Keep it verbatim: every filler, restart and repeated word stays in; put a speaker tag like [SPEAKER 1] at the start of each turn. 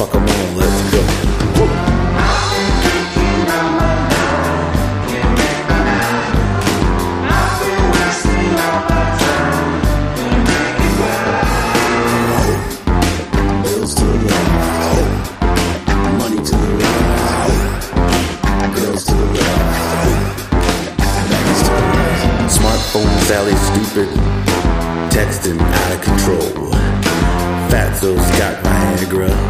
[SPEAKER 1] fuck 'em all, let's go. Bills to the left, money to the right, girls to the left, bags to the right. Smartphone Sally stupid, texting out of control. Fatso's got Viagra.